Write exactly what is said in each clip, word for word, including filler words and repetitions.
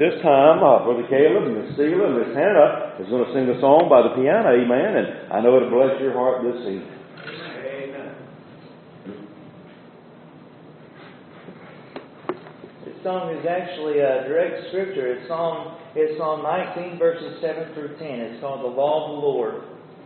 this time, uh, Brother Caleb and Miss Steela and Miss Hannah is going to sing a song by the piano, amen, and I know it'll bless your heart this evening. Amen. This song is actually a direct scripture. It's Psalm, it's Psalm nineteen, verses seven through ten. It's called The Law of the Lord.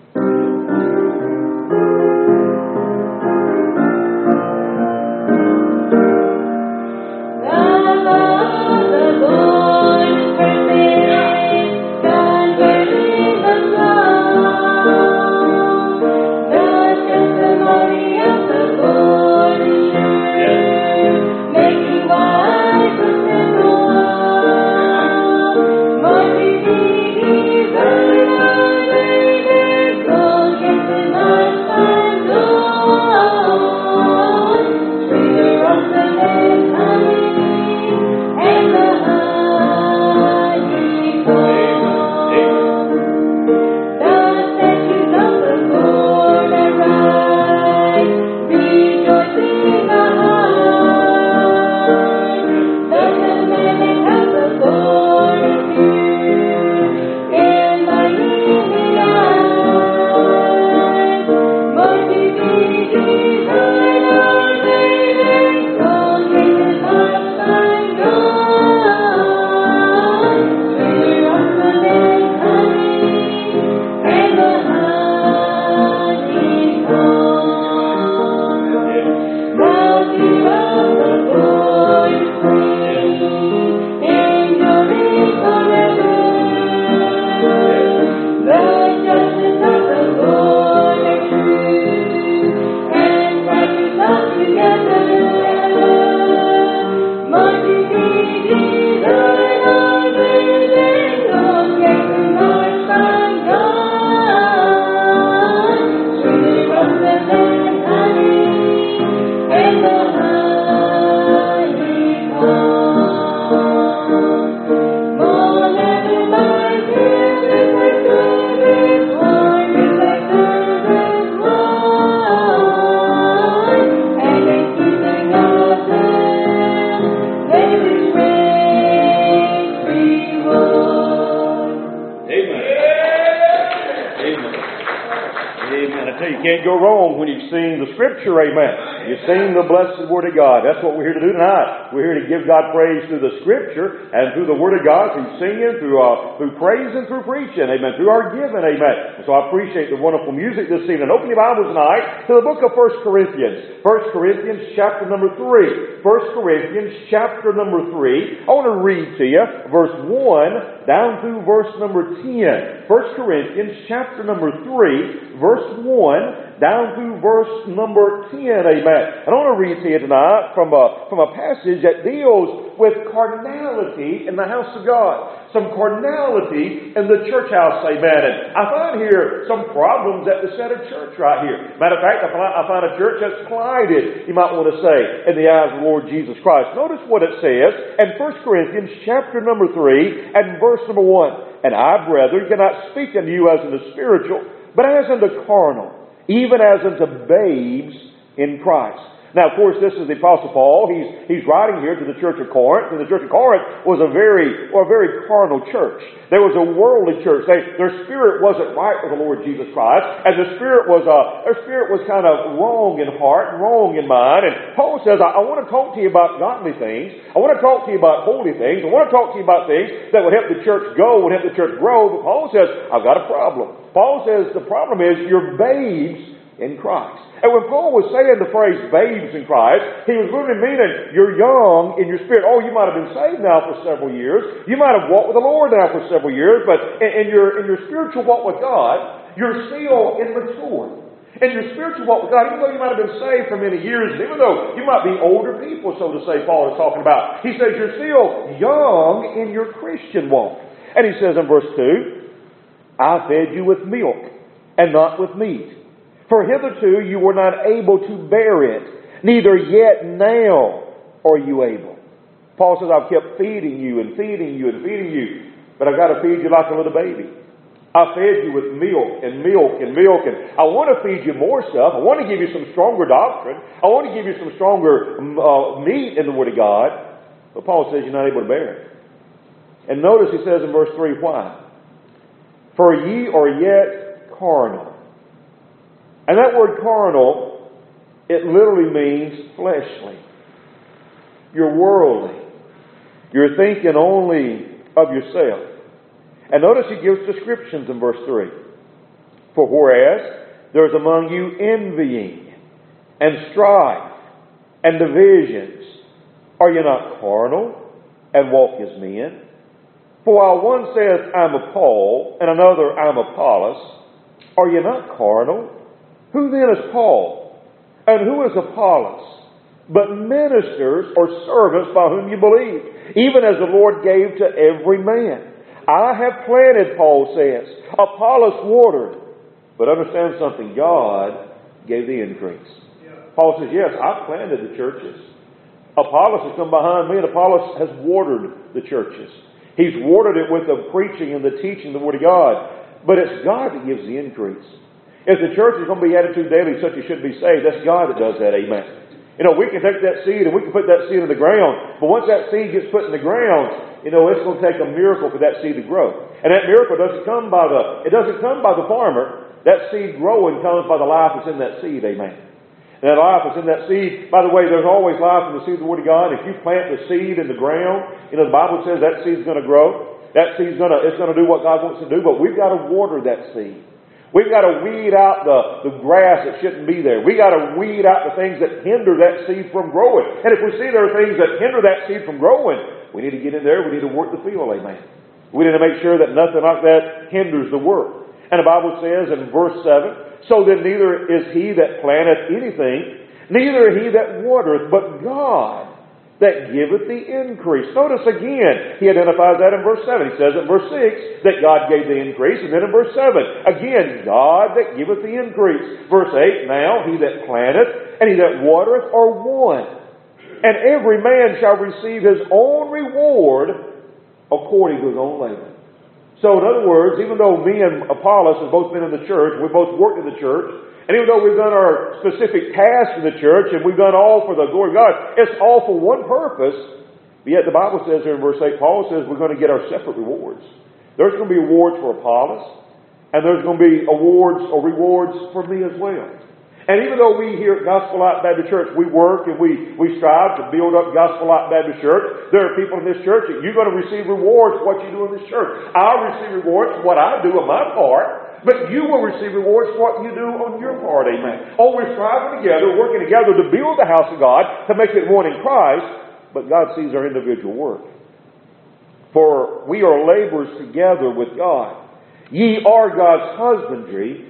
Scripture, amen. You've seen the blessed Word of God. That's what we're here to do tonight. We're here to give God praise through the Scripture and through the Word of God, through singing, through uh, through praise and through preaching, amen. Through our giving, amen. And so I appreciate the wonderful music this evening. Open your Bibles tonight to the book of First Corinthians. First Corinthians chapter number three. First Corinthians chapter number three. I want to read to you verse one down through verse number ten. First Corinthians chapter number three, verse one down through verse number ten, amen. And I want to read to you tonight from a, from a passage that deals with carnality in the house of God. Some carnality in the church house, amen. And I find here some problems at the center church right here. Matter of fact, I find, I find a church that's collided, you might want to say, in the eyes of the Lord Jesus Christ. Notice what it says in First Corinthians chapter number three and verse number one. And I, brethren, cannot speak unto you as unto spiritual, but as unto carnal, even as unto babes in Christ. Now, of course, this is the Apostle Paul. He's he's writing here to the church of Corinth, and the church of Corinth was a very or a very carnal church. There was a worldly church. They, their spirit wasn't right with the Lord Jesus Christ, and the spirit was uh, their spirit was kind of wrong in heart, wrong in mind. And Paul says, I, I want to talk to you about godly things. I want to talk to you about holy things. I want to talk to you about things that would help the church go, would help the church grow. But Paul says, I've got a problem. Paul says the problem is you're babes in Christ. And when Paul was saying the phrase babes in Christ, he was really meaning you're young in your spirit. Oh, you might have been saved now for several years. You might have walked with the Lord now for several years. But in, in, your, in your spiritual walk with God, you're still immature. In your spiritual walk with God, even though you might have been saved for many years, and even though you might be older people, so to say, Paul is talking about, he says you're still young in your Christian walk. And he says in verse two, I fed you with milk and not with meat. For hitherto you were not able to bear it, neither yet now are you able. Paul says, I've kept feeding you and feeding you and feeding you, but I've got to feed you like a little baby. I fed you with milk and milk and milk, and I want to feed you more stuff. I want to give you some stronger doctrine. I want to give you some stronger uh, meat in the Word of God. But Paul says you're not able to bear it. And notice he says in verse three, why? For ye are yet carnal. And that word carnal, it literally means fleshly. You're worldly. You're thinking only of yourself. And notice he gives descriptions in verse three. For whereas there is among you envying and strife and divisions, are ye not carnal and walk as men? For while one says, I'm of Paul, and another, I'm of Apollos, are ye not carnal? Who then is Paul? And who is Apollos? But ministers or servants by whom you believe, even as the Lord gave to every man. I have planted, Paul says. Apollos watered. But understand something, God gave the increase. Yeah. Paul says, yes, I planted the churches. Apollos has come behind me, and Apollos has watered the churches. He's watered it with the preaching and the teaching of the Word of God. But it's God that gives the increase. If the church is going to be added to daily, such as should be saved, that's God that does that, amen. You know, we can take that seed and we can put that seed in the ground, but once that seed gets put in the ground, you know, it's going to take a miracle for that seed to grow. And that miracle doesn't come by the, it doesn't come by the farmer. That seed growing comes by the life that's in that seed, amen. And that life that's in that seed, by the way, there's always life in the seed of the Word of God. If you plant the seed in the ground, you know, the Bible says that seed's going to grow. That seed's going to, it's going to do what God wants to do, but we've got to water that seed. We've got to weed out the, the grass that shouldn't be there. We've got to weed out the things that hinder that seed from growing. And if we see there are things that hinder that seed from growing, we need to get in there. We need to work the field, amen. We need to make sure that nothing like that hinders the work. And the Bible says in verse seven, so then neither is he that planteth anything, neither he that watereth, but God that giveth the increase. Notice again, he identifies that in verse seven. He says in verse six that God gave the increase, and then in verse seven, again, God that giveth the increase. Verse eight, now he that planteth and he that watereth are one, and every man shall receive his own reward according to his own labor. So in other words, even though me and Apollos have both been in the church, we both worked in the church, and even though we've done our specific tasks in the church, and we've done all for the glory of God, it's all for one purpose. But yet the Bible says here in verse eight, Paul says we're going to get our separate rewards. There's going to be awards for Apollos, and there's going to be awards or rewards for me as well. And even though we here at Gospel Light Baptist Church, we work and we, we strive to build up Gospel Light Baptist Church, there are people in this church that you're going to receive rewards for what you do in this church. I'll receive rewards for what I do on my part, but you will receive rewards for what you do on your part, amen. Oh, we're striving together, working together to build the house of God, to make it one in Christ, but God sees our individual work. For we are laborers together with God. Ye are God's husbandry,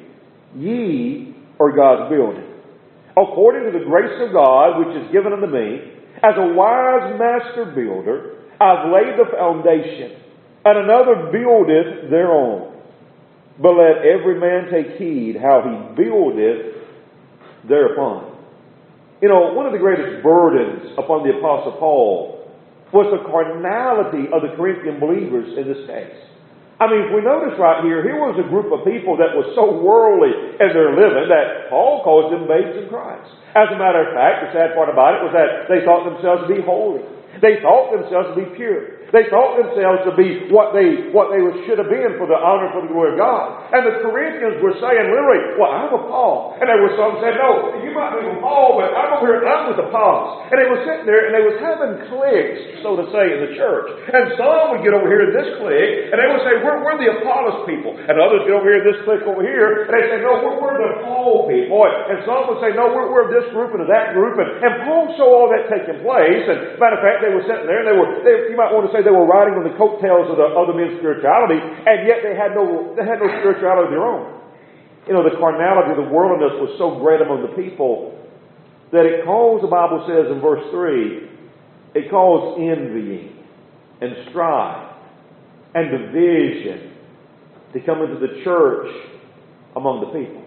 ye or God's building. According to the grace of God, which is given unto me, as a wise master builder, I've laid the foundation, and another buildeth thereon. But let every man take heed how he buildeth thereupon. You know, one of the greatest burdens upon the Apostle Paul was the carnality of the Corinthian believers in this case. I mean, if we notice right here, here was a group of people that was so worldly in their living that Paul calls them babes in Christ. As a matter of fact, the sad part about it was that they thought themselves to be holy. They thought themselves to be pure. They thought themselves to be what they what they should have been for the honor and for the glory of God. And the Corinthians were saying literally, well, I'm of Paul. And there were some said, no, you might be of Paul, but I'm over here, I'm with Apollos. And they were sitting there and they was having cliques, so to say, in the church. And some would get over here in this clique, and they would say, we're, we're the Apollos people. And others get over here in this clique over here, and they say, no, we're, we're the Paul people. And some would say, no, we're, we're this group and that group. And, and Paul saw all that taking place. And matter of fact, they were sitting there and they were, they, you might want to say they were riding on the coattails of the other men's spirituality, and yet they had no they had no spirituality of their own. You know, the carnality of the worldliness was so great among the people that it calls, the Bible says in verse three, it calls envying and strife and division to come into the church among the people.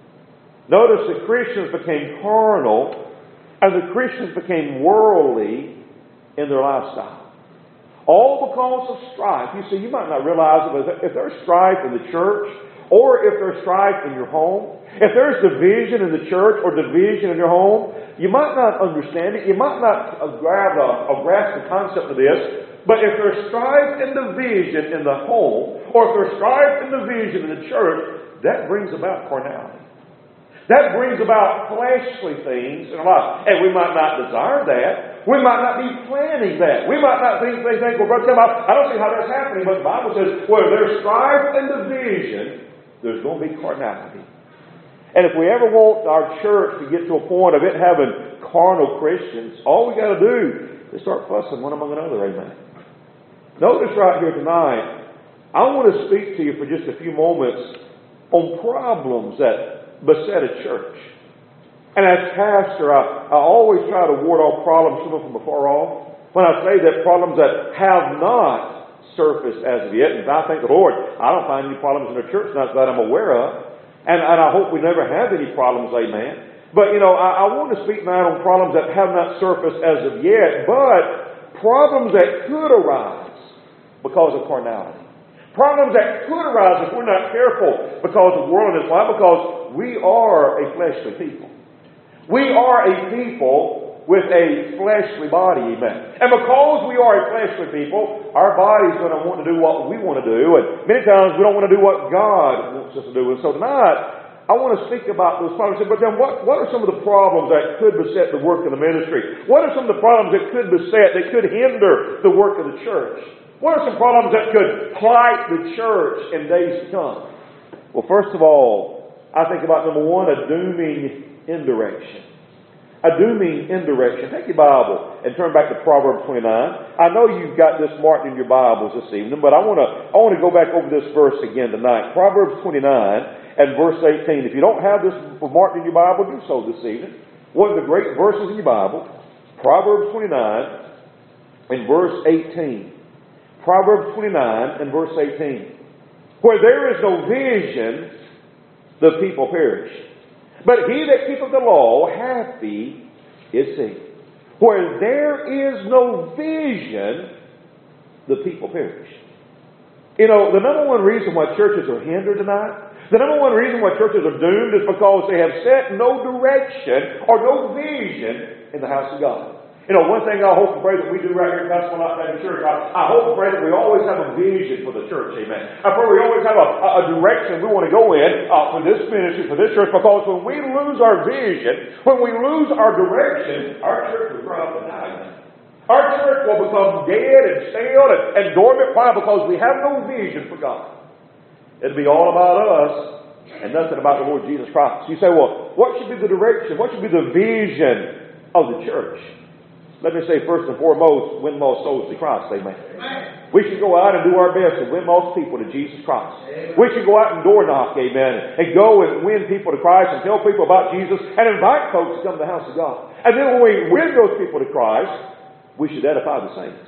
Notice the Christians became carnal and the Christians became worldly in their lifestyle. All because of strife. You see, you might not realize it, but if there's strife in the church, or if there's strife in your home, if there's division in the church or division in your home, you might not understand it. You might not grab a, a grasp the concept of this, But if there's strife and division in the home, or if there's strife and division in the church, that brings about carnality. That brings about fleshly things in our life. And we might not desire that. We might not be planning that. We might not think, they think, well, Brother Tim, I don't see how that's happening. But the Bible says, where there's strife and division, there's going to be carnality. And if we ever want our church to get to a point of it having carnal Christians, all we got to do is start fussing one among another. Amen. Notice right here tonight, I want to speak to you for just a few moments on problems that beset a church. And as pastor, I, I always try to ward off problems coming from afar off. When I say that, problems that have not surfaced as of yet, and I thank the Lord, I don't find any problems in the church not that I'm aware of. And, and I hope we never have any problems, amen. But, you know, I, I want to speak tonight on problems that have not surfaced as of yet, but problems that could arise because of carnality. Problems that could arise if we're not careful because of worldliness. Why? Because we are a fleshly people. We are a people with a fleshly body, amen. And because we are a fleshly people, our body's going to want to do what we want to do. And many times we don't want to do what God wants us to do. And so tonight, I want to speak about those problems. But then what, what are some of the problems that could beset the work of the ministry? What are some of the problems that could beset, that could hinder the work of the church? What are some problems that could plight the church in days to come? Well, first of all, I think about number one, a dooming indirection. A dooming indirection. Take your Bible and turn back to Proverbs twenty-nine. I know you've got this marked in your Bibles this evening, but I want to I want to go back over this verse again tonight. Proverbs twenty-nine and verse eighteen. If you don't have this marked in your Bible, do so this evening. One of the great verses in your Bible, Proverbs twenty-nine and verse eighteen. Proverbs twenty-nine and verse eighteen. Where there is no vision, the people perish. But he that keepeth the law, happy is he. Where there is no vision, the people perish. You know, the number one reason why churches are hindered tonight, the number one reason why churches are doomed is because they have set no direction or no vision in the house of God. You know, one thing I hope and pray that we do right here at Gospel Light Baptist Church, I, I hope and pray that we always have a vision for the church, amen. I pray we always have a, a direction we want to go in uh, for this ministry, for this church, because when we lose our vision, when we lose our direction, our church will grow up and die, amen. Our church will become dead and stale and, and dormant. Why? Because we have no vision for God. It'll be all about us and nothing about the Lord Jesus Christ. You say, well, what should be the direction? What should be the vision of the church? Let me say first and foremost, win most souls to Christ, amen. Amen. We should go out and do our best to win most people to Jesus Christ. Amen. We should go out and door knock, amen, and go and win people to Christ and tell people about Jesus and invite folks to come to the house of God. And then when we win those people to Christ, we should edify the saints.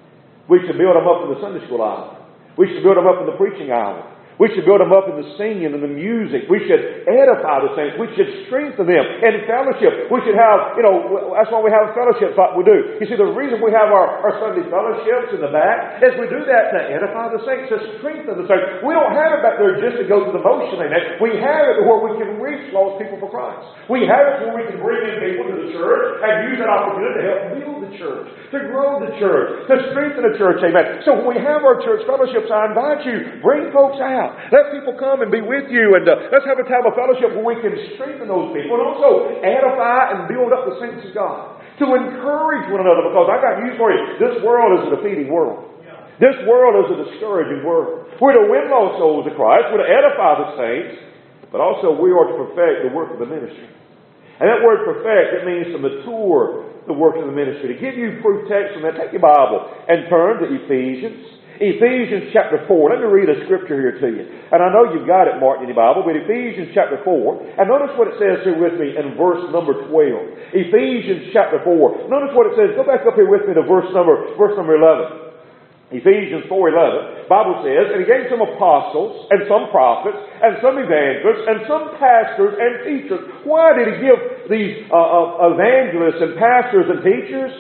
We should build them up in the Sunday school hour. We should build them up in the preaching hour. We should build them up in the singing and the music. We should edify the saints. We should strengthen them in fellowship. We should have, you know, that's why we have fellowships like we do. You see, the reason we have our, our Sunday fellowships in the back is we do that to edify the saints, to strengthen the saints. We don't have it back there just to go through the motion, amen. We have it where we can reach lost people for Christ. We have it where we can bring in people to the church and use that opportunity to help build the church, to grow the church, to strengthen the church, amen. So when we have our church fellowships, I invite you, bring folks out. Let people come and be with you, and uh, let's have a time of fellowship where we can strengthen those people and also edify and build up the saints of God. To encourage one another, because I got news for you. This world is a defeating world. Yeah. This world is a discouraging world. We're to win lost souls to Christ. We're to edify the saints, but also we are to perfect the work of the ministry. And that word perfect, it means to mature the work of the ministry. To give you proof text on that, take your Bible and turn to Ephesians. Ephesians chapter four. Let me read a scripture here to you. And I know you've got it marked in your Bible, but Ephesians chapter four. And notice what it says here with me in verse number twelve. Ephesians chapter four. Notice what it says. Go back up here with me to verse number, verse number eleven. Ephesians four eleven. Bible says, and he gave some apostles, and some prophets, and some evangelists, and some pastors and teachers. Why did he give these uh, uh, evangelists and pastors and teachers?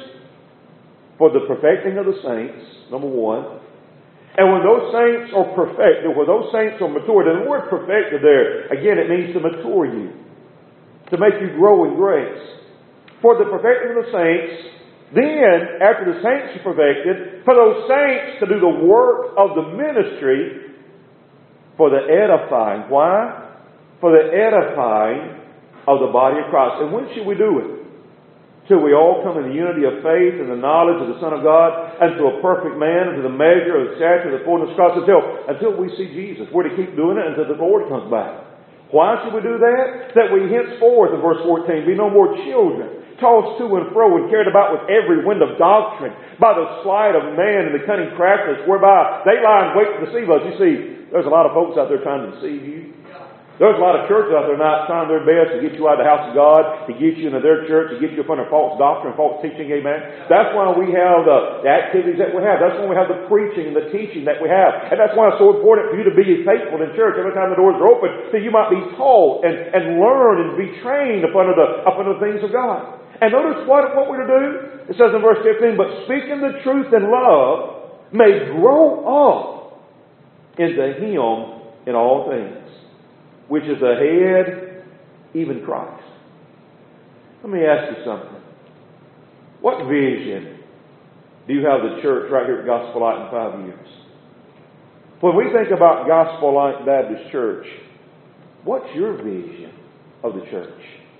For the perfecting of the saints, number one. And when those saints are perfected, when those saints are matured, and the word perfected there, again, it means to mature you, to make you grow in grace. For the perfecting of the saints, Then, after the saints are perfected, for those saints to do the work of the ministry for the edifying. Why? For the edifying of the body of Christ. And when should we do it? Till we all come in the unity of faith and the knowledge of the Son of God, and to a perfect man, and to the measure of the stature of the fullness of Christ, until, until we see Jesus. We're to keep doing it until the Lord comes back. Why should we do that? That we henceforth, in verse fourteen, be no more children, tossed to and fro and carried about with every wind of doctrine, by the sleight of man and the cunning craftiness, whereby they lie in wait to deceive us. You see, there's a lot of folks out there trying to deceive you. There's a lot of churches out there not trying their best to get you out of the house of God, to get you into their church, to get you up under false doctrine, false teaching, amen. That's why we have the, the activities that we have. That's why we have the preaching and the teaching that we have. And that's why it's so important for you to be faithful in church every time the doors are open, so you might be taught and, and learn and be trained up under the, up under the things of God. And notice what, what we're to do. It says in verse fifteen, but speaking the truth in love may grow up into Him in all things, which is the head, even Christ. Let me ask you something. What vision do you have of the church right here at Gospel Light in five years? When we think about Gospel Light Baptist Church, what's your vision of the church?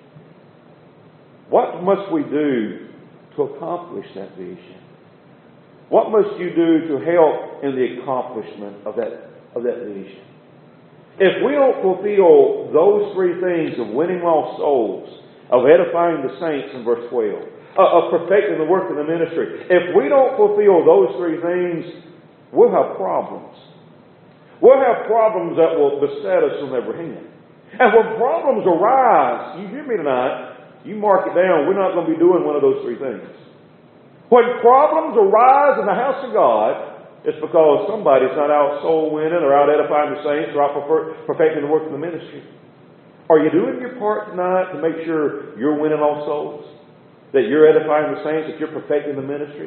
What must we do to accomplish that vision? What must you do to help in the accomplishment of that, of that vision? If we don't fulfill those three things of winning lost souls, of edifying the saints in verse twelve, of perfecting the work of the ministry, if we don't fulfill those three things, we'll have problems. We'll have problems that will beset us from every hand. And when problems arise, you hear me tonight, you mark it down, we're not going to be doing one of those three things. When problems arise in the house of God, it's because somebody's not out soul winning or out edifying the saints or out perfecting the work of the ministry. Are you doing your part tonight to make sure you're winning all souls? That you're edifying the saints, that you're perfecting the ministry?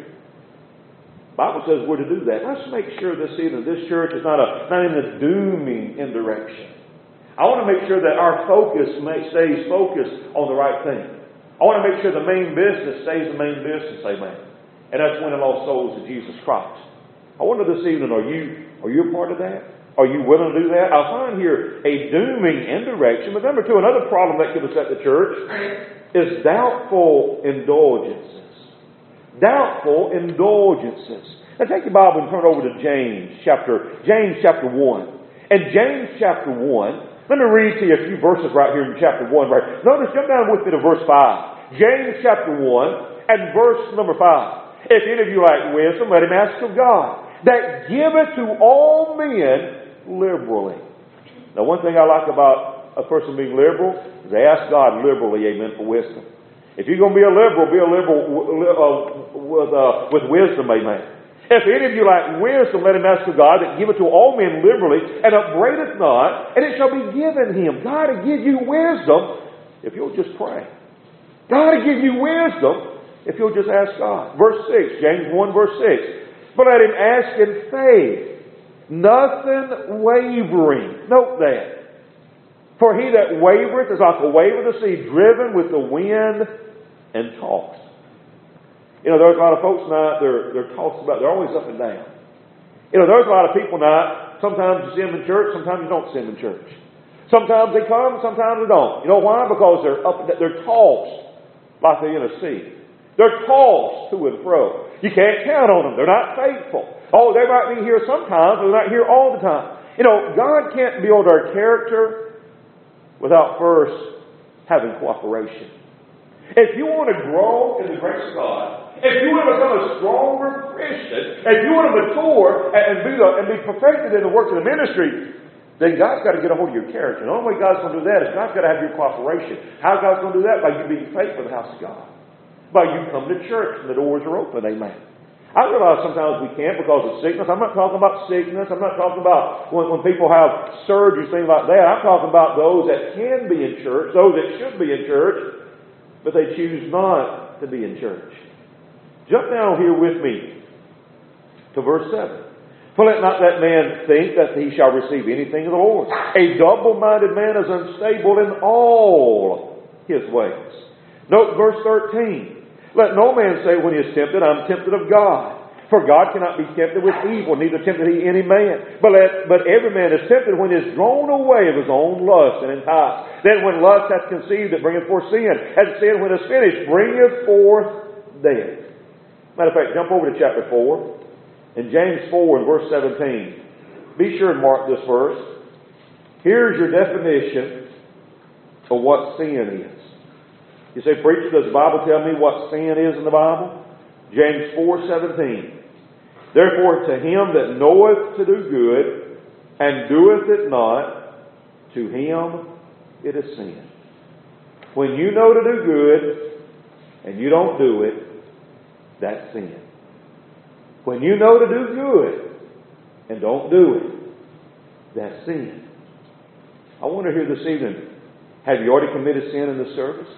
The Bible says we're to do that. Let's make sure this evening this church is not, a, not in a dooming indirection. I want to make sure that our focus stays focused on the right thing. I want to make sure the main business stays the main business, amen. And that's winning lost souls to Jesus Christ. I wonder this evening, are you are you a part of that? Are you willing to do that? I find here a dooming indirection. But number two, another problem that could beset the church is doubtful indulgences. Doubtful indulgences. Now take your Bible and turn over to James chapter James chapter one. And James chapter one, let me read to you a few verses right here in chapter one. Right. Notice, jump down with me to verse five. James chapter one and verse number five. If any of you lack wisdom, let him ask of God, that giveth to all men liberally. Now, one thing I like about a person being liberal is they ask God liberally, amen, for wisdom. If you're going to be a liberal, be a liberal uh, with, uh, with wisdom, amen. If any of you lack wisdom, let him ask of God, that giveth to all men liberally, and upbraideth not, and it shall be given him. God will give you wisdom if you'll just pray. God will give you wisdom if you'll just ask God. Verse six, James one, verse six. But let him ask in faith, nothing wavering. Note that. For he that wavereth is like a wave of the sea, driven with the wind and tossed. You know, there's a lot of folks now, they're, they're tossed about, they're always up and down. You know, there's a lot of people now, sometimes you see them in church, sometimes you don't see them in church. Sometimes they come, sometimes they don't. You know why? Because they're up, they're tossed like they're in a sea. They're tossed to and fro. You can't count on them. They're not faithful. Oh, they might be here sometimes, but they're not here all the time. You know, God can't build our character without first having cooperation. If you want to grow in the grace of God, if you want to become a stronger Christian, if you want to mature and be, and be perfected in the work of the ministry, then God's got to get a hold of your character. And the only way God's going to do that is God's got to have your cooperation. How God's going to do that? By you being faithful in the house of God. By you come to church and the doors are open. Amen. I realize sometimes we can't because of sickness. I'm not talking about sickness. I'm not talking about when, when people have surgery, things like that. I'm talking about those that can be in church, those that should be in church, but they choose not to be in church. Jump down here with me to verse seven. For let not that man think that he shall receive anything of the Lord. A double-minded man is unstable in all his ways. Note verse thirteen. Let no man say when he is tempted, I'm tempted of God. For God cannot be tempted with evil, neither tempted he any man. But let, but every man is tempted when he is drawn away of his own lust and enticed. Then when lust hath conceived, it bringeth forth sin. And sin, when it is finished, bringeth forth death. Matter of fact, jump over to chapter four. In James four and verse seventeen. Be sure and mark this verse. Here's your definition of what sin is. You say, preacher, does the Bible tell me what sin is in the Bible? James four seventeen. Therefore to him that knoweth to do good, and doeth it not, to him it is sin. When you know to do good, and you don't do it, that's sin. When you know to do good, and don't do it, that's sin. I wonder here this evening, have you already committed sin in this service?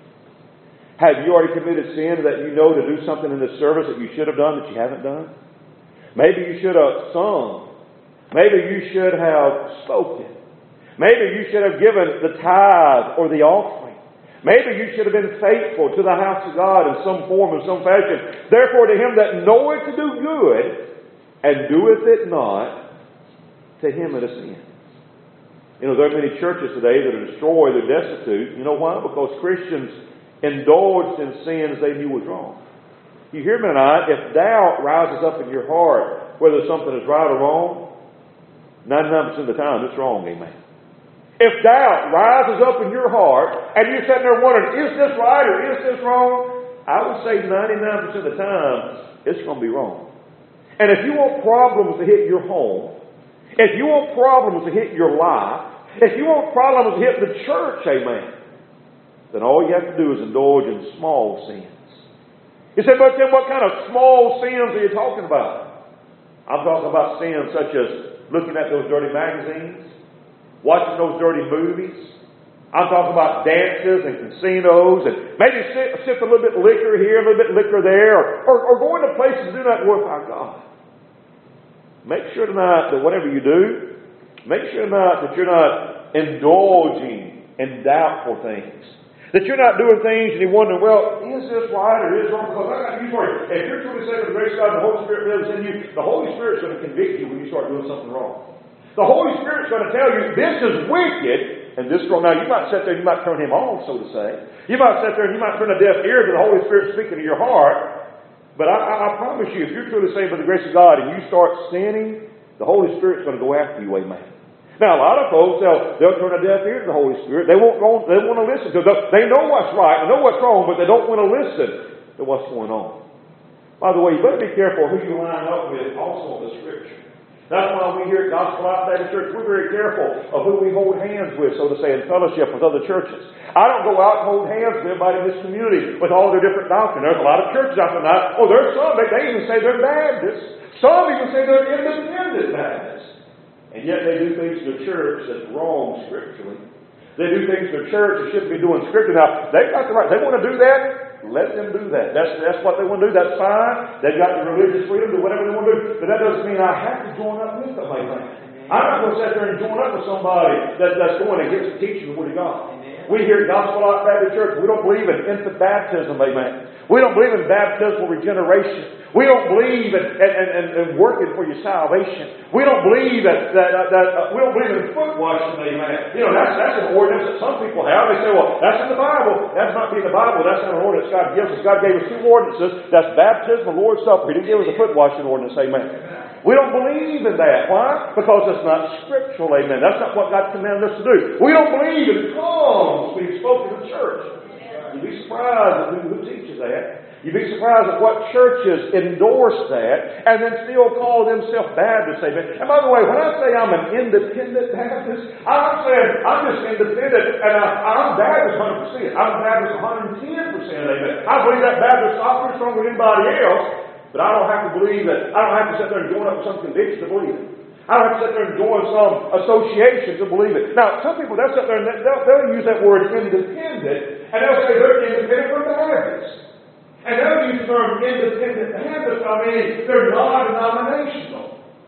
Have you already committed sin that you know to do something in this service that you should have done that you haven't done? Maybe you should have sung. Maybe you should have spoken. Maybe you should have given the tithe or the offering. Maybe you should have been faithful to the house of God in some form, in some fashion. Therefore, to him that knoweth to do good, and doeth it not, to him it is sin. You know, there are many churches today that are destroyed, they're destitute. You know why? Because Christians indulged in sins they knew was wrong. You hear me tonight? If doubt rises up in your heart whether something is right or wrong, ninety-nine percent of the time it's wrong, amen. If doubt rises up in your heart and you're sitting there wondering, is this right or is this wrong? I would say ninety-nine percent of the time it's going to be wrong. And if you want problems to hit your home, if you want problems to hit your life, if you want problems to hit the church, amen, then all you have to do is indulge in small sins. You say, but then what kind of small sins are you talking about? I'm talking about sins such as looking at those dirty magazines, watching those dirty movies. I'm talking about dances and casinos and maybe sip, sip a little bit of liquor here, a little bit of liquor there, or, or, or going to places that do not glorify God. Make sure tonight that whatever you do, make sure tonight that you're not indulging in doubtful things. That you're not doing things and you're wondering, well, is this right or is this wrong? Because I got news for you. If you're truly saved by the grace of God and the Holy Spirit lives in you, the Holy Spirit's going to convict you when you start doing something wrong. The Holy Spirit's going to tell you, this is wicked and this is wrong. Now, you might sit there and you might turn him off, so to say. You might sit there and you might turn a deaf ear to the Holy Spirit speaking to your heart. But I, I, I promise you, if you're truly saved by the grace of God and you start sinning, the Holy Spirit's going to go after you, amen. Now, a lot of folks, they'll, they'll turn a deaf ear to the Holy Spirit. They won't go, they want to listen to it. They know what's right, they know what's wrong, but they don't want to listen to what's going on. By the way, you better be careful who you line up with also in the Scripture. That's why we here at Gospel Life Baptist Church, we're very careful of who we hold hands with, so to say, in fellowship with other churches. I don't go out and hold hands with everybody in this community with all their different doctrine. There's a lot of churches out there now. Oh, there's some, they, they even say they're Baptists. Some even say they're independent Baptists. And yet they do things to the church that's wrong scripturally. They do things to the church that shouldn't be doing scripture. Now, they've got the right. They want to do that. Let them do that. That's, that's what they want to do. That's fine. They've got the religious freedom to do whatever they want to do. But that doesn't mean I have to join up with them, amen. I'm not going to sit there and join up with somebody that, that's going against the teaching of the Word of God. We here at Gospel Life Baptist Church, we don't believe in infant baptism, amen. We don't believe in baptismal regeneration. We don't believe in, in, in, in working for your salvation. We don't believe that, that, that, that uh, we don't believe in foot washing, amen. You know, that's, that's an ordinance that some people have. They say, well, that's in the Bible. That's not in the Bible. That's not an ordinance God gives us. God gave us two ordinances. That's baptism and Lord's Supper. He didn't give us a foot washing ordinance, amen. We don't believe in that. Why? Because it's not scriptural, amen. That's not what God commanded us to do. We don't believe in tongues being spoken in the church. You'd be surprised at who, who teaches that. You'd be surprised at what churches endorse that and then still call themselves Baptists, amen. And by the way, when I say I'm an independent Baptist, I'm saying I'm just independent and I, I'm Baptist one hundred percent. I'm Baptist one hundred ten percent, amen. I believe that Baptist doctrine is stronger than anybody else. But I don't have to believe it. I don't have to sit there and join up with some conviction to believe it. I don't have to sit there and join some association to believe it. Now, some people, they'll sit there and they'll, they'll use that word independent, and they'll say they're independent from Baptists. And they'll use the term independent Baptists. I mean, they're non-denominational.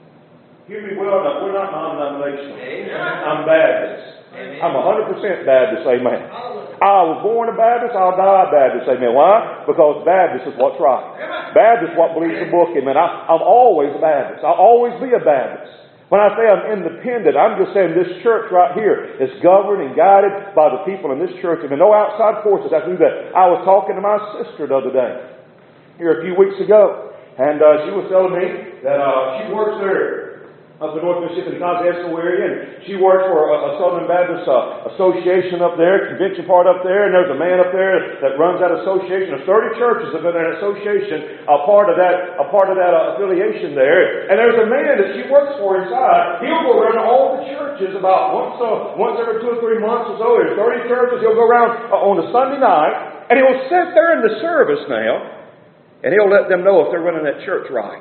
Hear me well enough. We're not non-denominational. Amen. I'm Baptist. Amen. I'm one hundred percent Baptist. Amen. I was born a Baptist, I'll die a Baptist. Amen. Why? Because Baptist is what's right. Baptist is what believes the book. Amen. I, I'm always a Baptist. I'll always be a Baptist. When I say I'm independent, I'm just saying this church right here is governed and guided by the people in this church. And no outside forces. I do that. I was talking to my sister the other day, here a few weeks ago. And uh, she was telling me that uh, she works there up in North Mississippi, the Kosciuszko area, and she works for a, a Southern Baptist uh, association up there, convention part up there, and there's a man up there that runs that association. There's thirty churches that are in that association, a part of that, a part of that uh, affiliation there. And there's a man that she works for inside. He'll go around to all the churches about once, uh, once every two or three months or so. There's thirty churches. He'll go around uh, on a Sunday night, and he'll sit there in the service now, and he'll let them know if they're running that church right.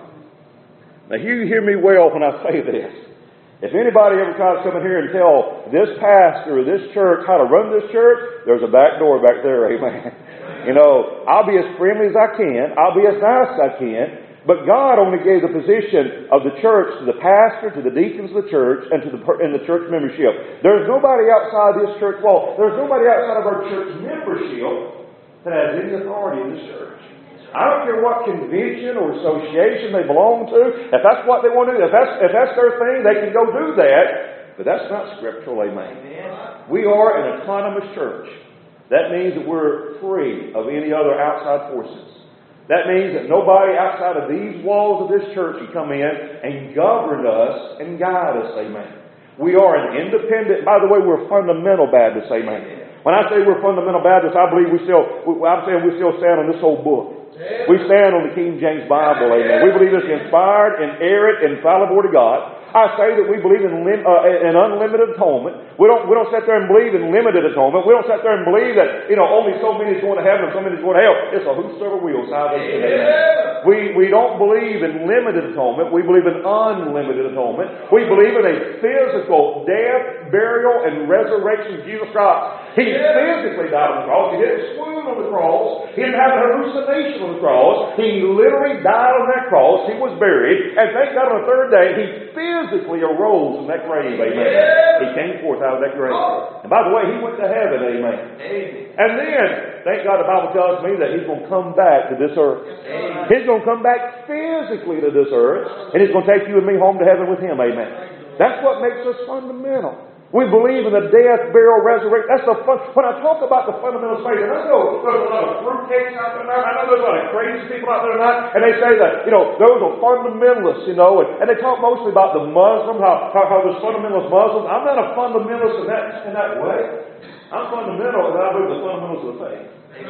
Now, you hear me well when I say this. If anybody ever tries to come in here and tell this pastor or this church how to run this church, there's a back door back there, amen. You know, I'll be as friendly as I can. I'll be as nice as I can. But God only gave the position of the church to the pastor, to the deacons of the church, and to the in the church membership. There's nobody outside this church wall. There's nobody outside of our church membership that has any authority in this church. I don't care what convention or association they belong to. If that's what they want to do, if that's, if that's their thing, they can go do that. But that's not scriptural, amen. We are an autonomous church. That means that we're free of any other outside forces. That means that nobody outside of these walls of this church can come in and govern us and guide us, amen. We are an independent, by the way, we're fundamental Baptists, amen. When I say we're fundamental Baptists, I believe we still, I'm saying we still stand on this old book. We stand on the King James Bible, amen. We believe it's inspired, inerrant, infallible Word of God. I say that we believe in, lim- uh, in unlimited atonement. We don't, we don't sit there and believe in limited atonement. We don't sit there and believe that, you know, only so many is going to heaven and so many is going to hell. It's a whosoever will salvation. Amen. We, we don't believe in limited atonement. We believe in unlimited atonement. We believe in a physical death, burial, and resurrection of Jesus Christ. He physically died on the cross. He didn't swoon on the cross. He didn't have an hallucination on the cross. He literally died on that cross. He was buried. And thank God on the third day, He physically arose from that grave. Amen. He came forth out of that grave. And by the way, He went to heaven. Amen. And then, thank God the Bible tells me that He's going to come back to this earth. He's going to come back physically to this earth. And He's going to take you and me home to heaven with Him. Amen. That's what makes us fundamental. We believe in the death, burial, resurrection. That's the fun. When I talk about the fundamental faith, and I know there's a lot of fruitcakes out there tonight. I know there's a lot of crazy people out there tonight, and they say that, you know, those are fundamentalists, you know, and, and they talk mostly about the Muslims, how, how, how there's fundamentalist Muslims. I'm not a fundamentalist in that, in that way. I'm fundamental, and I believe the fundamentals of the faith.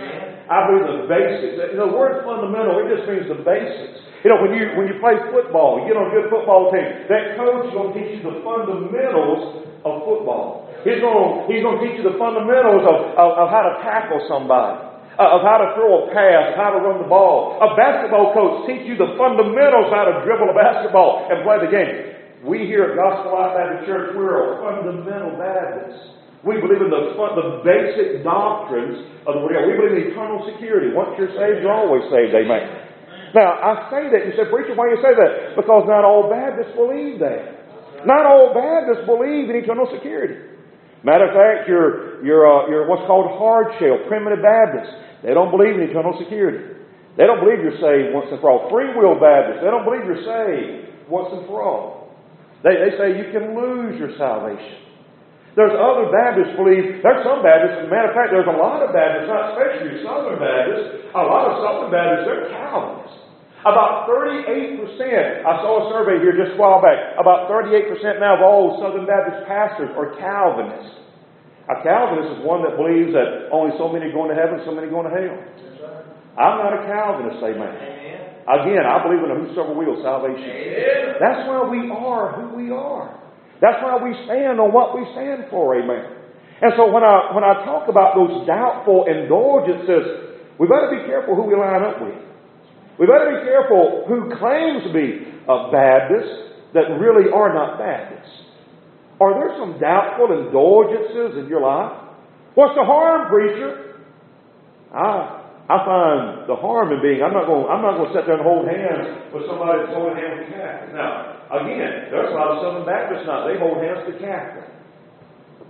I believe the basics. You know, the word fundamental, it just means the basics. You know, when you when you play football, you get on a good football team, that coach is going to teach you the fundamentals of football. He's going to, he's going to teach you the fundamentals of, of, of how to tackle somebody, uh, of how to throw a pass, of how to run the ball. A basketball coach teach you the fundamentals of how to dribble a basketball and play the game. We here at Gospel Life Baptist Church, we're a fundamental Baptists. We believe in the the basic doctrines of the Word of God. We believe in eternal security. Once you're saved, you're always saved. Amen. Now, I say that. You say, preacher, why do you say that? Because not all Baptists believe that. Not all Baptists believe in eternal security. Matter of fact, you're, you're, uh, you're what's called hard shell, primitive Baptists. They don't believe in eternal security. They don't believe you're saved once and for all. Free will Baptists, they don't believe you're saved once and for all. They, they say you can lose your salvation. There's other Baptists believe, there's some Baptists, as a matter of fact, there's a lot of Baptists, not especially Southern Baptists, a lot of Southern Baptists, they're Calvinists. About thirty-eight percent, I saw a survey here just a while back, about thirty-eight percent now of all Southern Baptist pastors are Calvinists. A Calvinist is one that believes that only so many are going to heaven, so many are going to hell. I'm not a Calvinist, amen. Again, I believe in a whosoever will salvation. That's why we are who we are. That's why we stand on what we stand for, amen. And so when I when I talk about those doubtful indulgences, we better be careful who we line up with. We better be careful who claims to be a Baptist that really are not Baptists. Are there some doubtful indulgences in your life? What's the harm, preacher? I I find the harm in being, I'm not going I'm not going to sit there and hold hands with somebody that's holding hands with Catholic. Now, again, there's a lot of Southern Baptists now, they hold hands with Catholic.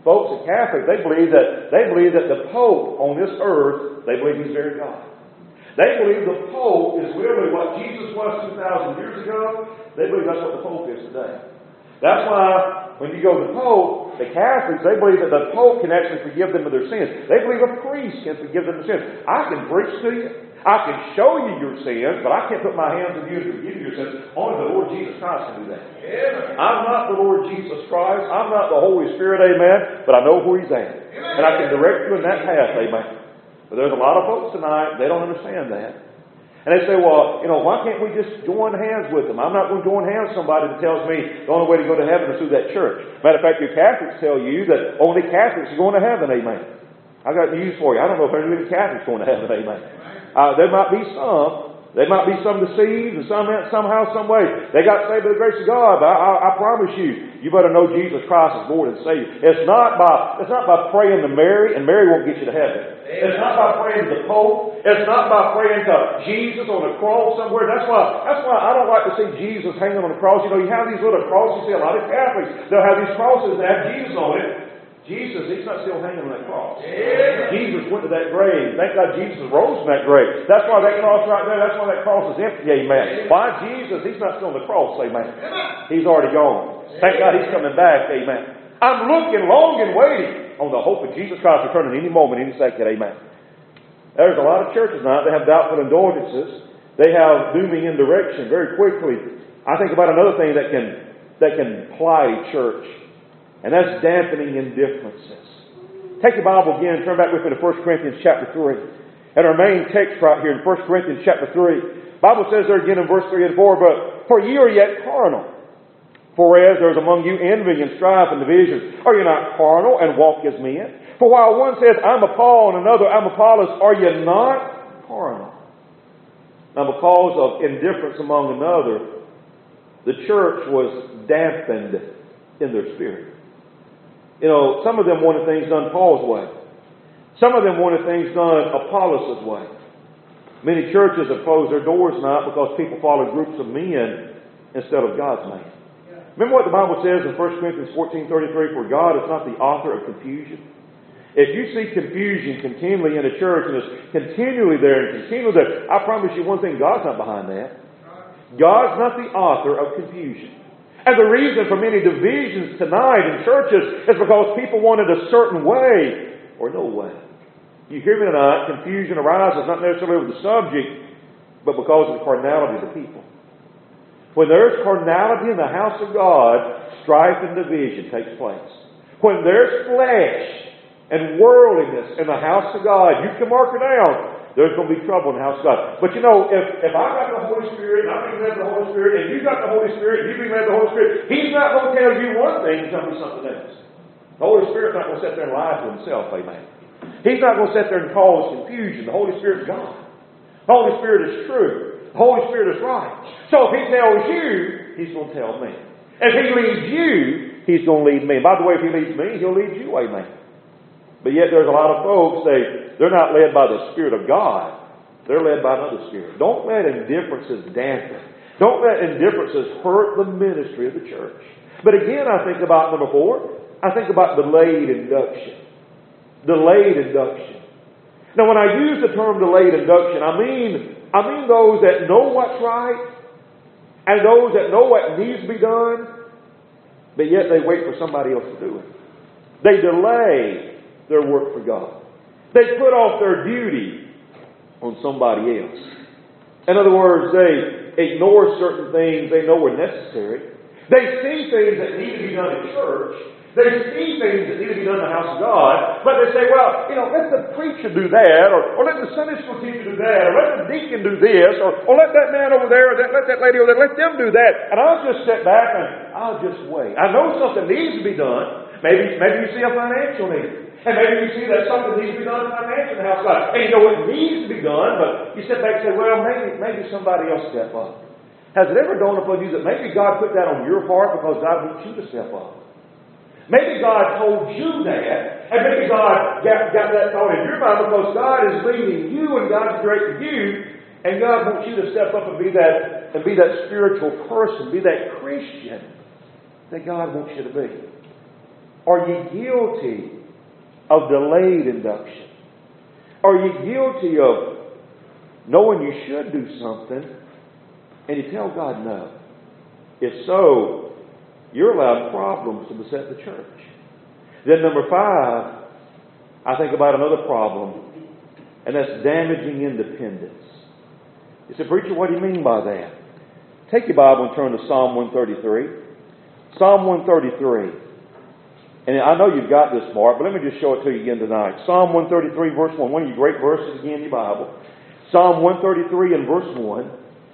Folks, the Catholics, they believe that they believe that the Pope on this earth, they believe he's very God. They believe the Pope is literally what Jesus was two thousand years ago. They believe that's what the Pope is today. That's why when you go to the Pope, the Catholics, they believe that the Pope can actually forgive them of their sins. They believe a priest can forgive them of their sins. I can preach to you. I can show you your sins, but I can't put my hands on you and forgive you your sins. Only the Lord Jesus Christ can do that. Yeah. I'm not the Lord Jesus Christ. I'm not the Holy Spirit, amen, but I know where He's at. Amen. And I can direct you in that path, amen. But there's a lot of folks tonight, they don't understand that. And they say, well, you know, why can't we just join hands with them? I'm not going to join hands with somebody that tells me the only way to go to heaven is through that church. Matter of fact, your Catholics tell you that only Catholics are going to heaven, amen. I got news for you. I don't know if there's any Catholics going to heaven, amen. Uh, there might be some. There might be some deceived and some somehow, some way. They got saved by the grace of God, but I, I, I promise you, you better know Jesus Christ is Lord and Savior. It's not by it's not by praying to Mary, and Mary won't get you to heaven. It's not by praying to the Pope. It's not by praying to Jesus on a cross somewhere. That's why that's why I don't like to see Jesus hanging on the cross. You know, you have these little crosses. You see a lot of Catholics, they'll have these crosses that have Jesus on it. Jesus, He's not still hanging on that cross. Yeah. Jesus went to that grave. Thank God Jesus rose from that grave. That's why that cross right there, that's why that cross is empty, amen. Why Jesus? He's not still on the cross, amen. He's already gone. Thank God He's coming back, amen. I'm looking long and waiting on the hope of Jesus Christ returning any moment, any second, amen. There's a lot of churches now that have doubtful indulgences. They have dooming indirection very quickly. I think about another thing that can that can plague church. And that's dampening indifferences. Take your Bible again, turn back with me to First Corinthians chapter three. And our main text right here in First Corinthians chapter three. The Bible says there again in verse three and four, but for ye are yet carnal. For as there is among you envy and strife and divisions, are you not carnal and walk as men? For while one says, I'm of Paul, and another, I'm of Apollos, are you not carnal? Now because of indifference among another, the church was dampened in their spirit. You know, some of them wanted things done Paul's way. Some of them wanted things done Apollos' way. Many churches have closed their doors now because people follow groups of men instead of God's man. Remember what the Bible says in First Corinthians fourteen thirty-three, for God is not the author of confusion. If you see confusion continually in a church and it's continually there and continually there, I promise you one thing, God's not behind that. God's not the author of confusion. And the reason for many divisions tonight in churches is because people wanted a certain way or no way. You hear me tonight, confusion arises not necessarily over the subject, but because of the carnality of the people. When there's carnality in the house of God, strife and division takes place. When there's flesh and worldliness in the house of God, you can mark it down. There's going to be trouble in the house of God. But you know, if, if I got the Holy Spirit, and I'm being led by the Holy Spirit, and you got the Holy Spirit, and you're being led by the Holy Spirit, He's not going to tell you one thing and tell me something else. The Holy Spirit's not going to sit there and lie to Himself, amen. He's not going to sit there and cause confusion. The Holy Spirit's God. The Holy Spirit is true. The Holy Spirit is right. So if He tells you, He's going to tell me. If He leads you, He's going to lead me. And by the way, if He leads me, He'll lead you, amen. But yet there's a lot of folks, they, they're not led by the Spirit of God. They're led by another spirit. Don't let indifferences dampen. Don't let indifferences hurt the ministry of the church. But again, I think about number four. I think about delayed induction. Delayed induction. Now when I use the term delayed induction, I mean, I mean those that know what's right and those that know what needs to be done, but yet they wait for somebody else to do it. They delay their work for God. They put off their duty on somebody else. In other words, they ignore certain things they know are necessary. They see things that need to be done in church. They see things that need to be done in the house of God. But they say, well, you know, let the preacher do that, or, or let the Sunday school teacher do that, or let the deacon do this, or, or let that man over there, or let, let that lady over there, let them do that. And I'll just sit back and I'll just wait. I know something needs to be done. Maybe, maybe you see a financial need. And maybe you see that something needs to be done financially in the house of God. And you know it needs to be done, but you sit back and say, well, maybe maybe somebody else step up. Has it ever dawned upon you that maybe God put that on your heart because God wants you to step up? Maybe God told you that, and maybe God got, got that thought in your mind because God is leading you and God's directing you, and God wants you to step up and be that and be that spiritual person, be that Christian that God wants you to be. Are you guilty of delayed induction? Are you guilty of knowing you should do something and you tell God no? If so, you're allowed problems to beset the church. Then number five, I think about another problem, and that's damaging independence. You say, preacher, what do you mean by that? Take your Bible and turn to Psalm one thirty-three. Psalm one thirty-three. And I know you've got this, Mark, but let me just show it to you again tonight. Psalm one thirty-three, verse one. One of your great verses again in your Bible. Psalm one thirty-three and verse one.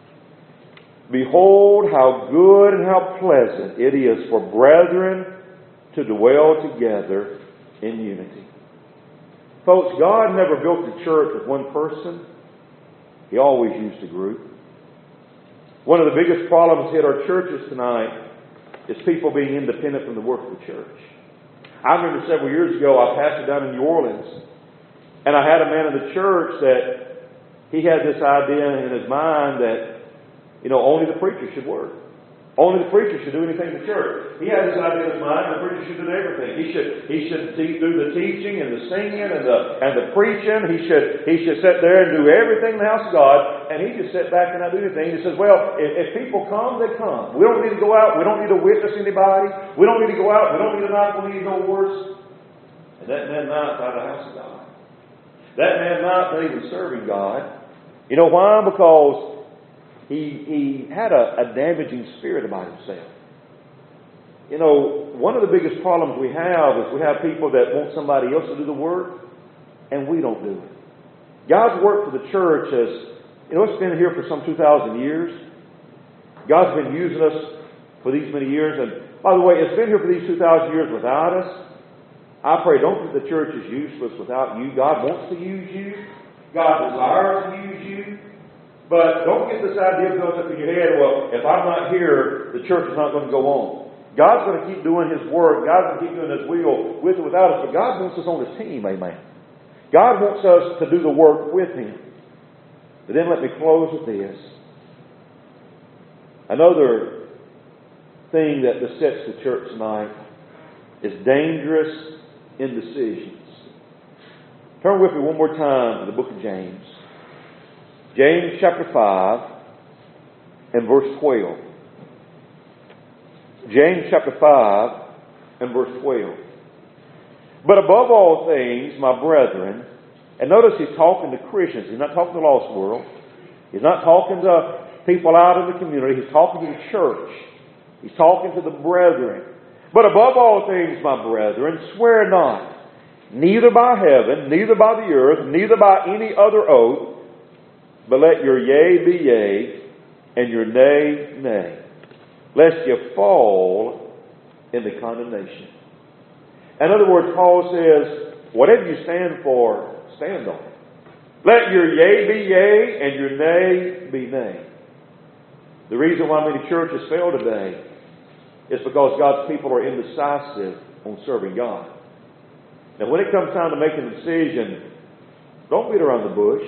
Behold, how good and how pleasant it is for brethren to dwell together in unity. Folks, God never built the church with one person. He always used a group. One of the biggest problems hit our churches tonight is people being independent from the work of the church. I remember several years ago, I pastored down in New Orleans, and I had a man in the church that he had this idea in his mind that, you know, only the preacher should work. Only the preacher should do anything in the church. He had this idea in his mind, the preacher should do everything. He should he should te- do the teaching and the singing and the and the preaching. He should he should sit there and do everything in the house of God, and he just sit back and not do anything. He says, well, if, if people come, they come. We don't need to go out. We don't need to witness anybody. We don't need to go out. We don't need to knock on any doors. And that man not out of the house of God. That man not even serving God. You know why? Because He he had a, a damaging spirit about himself. You know, one of the biggest problems we have is we have people that want somebody else to do the work, and we don't do it. God's work for the church has, you know, it's been here for some two thousand years. God's been using us for these many years, and by the way, it's been here for these two thousand years without us. I pray, don't think the church is useless without you. God wants to use you. God desires to use you. But don't get this idea built up in your head, well, if I'm not here, the church is not going to go on. God's going to keep doing His work. God's going to keep doing His will with or without us. But God wants us on His team, amen. God wants us to do the work with Him. But then let me close with this. Another thing that besets the church tonight is dangerous indecisions. Turn with me one more time to the book of James. James chapter five and verse twelve. James chapter five and verse twelve. But above all things, my brethren, and notice he's talking to Christians. He's not talking to the lost world. He's not talking to people out in the community. He's talking to the church. He's talking to the brethren. But above all things, my brethren, swear not, neither by heaven, neither by the earth, neither by any other oath, but let your yea be yea, and your nay, nay, lest you fall into condemnation. In other words, Paul says, whatever you stand for, stand on it. Let your yea be yea, and your nay be nay. The reason why many churches fail today is because God's people are indecisive on serving God. Now, when it comes time to make a decision, don't beat around the bush.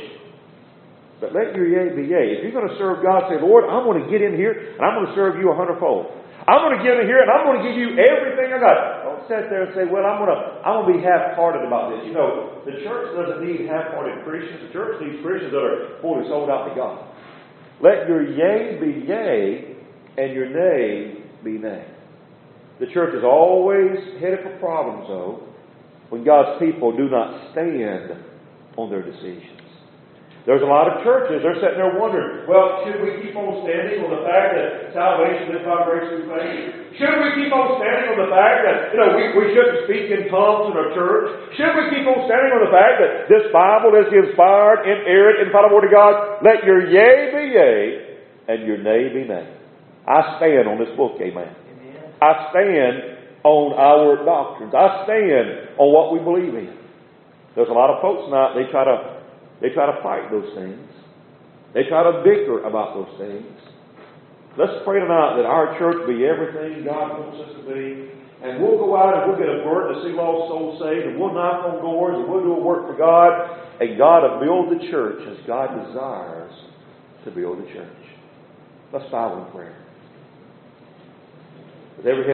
But let your yea be yea. If you're going to serve God, say, Lord, I'm going to get in here and I'm going to serve you a hundredfold. I'm going to get in here and I'm going to give you everything I got. Don't sit there and say, well, I'm going to I'm going to be half-hearted about this. You know, the church doesn't need half-hearted Christians. The church needs Christians that are fully sold out to God. Let your yea be yea and your nay be nay. The church is always headed for problems, though, when God's people do not stand on their decisions. There's a lot of churches, they're sitting there wondering, well, should we keep on standing on the fact that salvation is by grace through faith? Should we keep on standing on the fact that, you know, we, we shouldn't speak in tongues in our church? Should we keep on standing on the fact that this Bible is inspired, inerrant, and infallible word of God? Let your yea be yea, and your nay be nay. I stand on this book, amen. Amen. I stand on our doctrines. I stand on what we believe in. There's a lot of folks now, they try to They try to fight those things. They try to bicker about those things. Let's pray tonight that our church be everything God wants us to be. And we'll go out and we'll get a word to see lost souls saved. And we'll knock on doors and we'll do a work for God. And God will build the church as God desires to build the church. Let's bow in prayer. With every head